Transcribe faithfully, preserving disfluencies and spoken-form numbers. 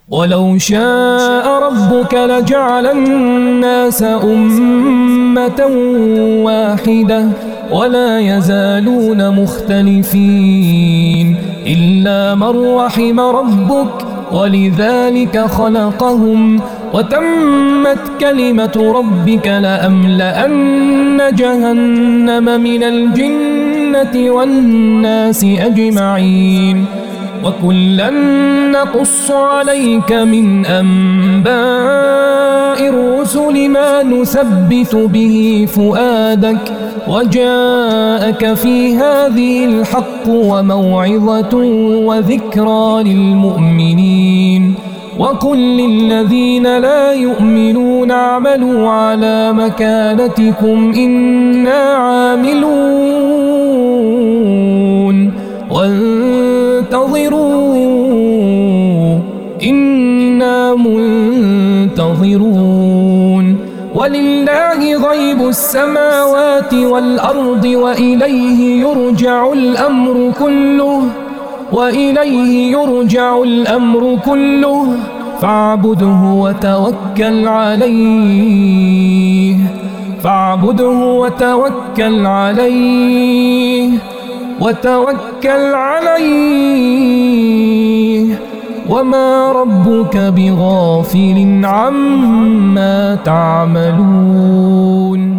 ولو شاء ربك لجعل الناس أمة واحدة ولا يزالون مختلفين إلا من رحم ربك ولذلك خلقهم وتمت كلمة ربك لأملأن جهنم من الجنة والناس أجمعين وكلا نقص عليك من أنباء الرسل ما نثبت به فؤادك وجاءك في هذه الحق وموعظة وذكرى للمؤمنين وقل للذين لا يؤمنون اعملوا على مكانتكم إنا عاملون وانتظروا إنا منتظرون ولله غيب السماوات والأرض وإليه يرجع الأمر كله وإليه يرجع الأمر كله فاعبده وتوكل عليه فاعبده وتوكل عليه وتوكل عليه وما ربك بغافل عما تعملون.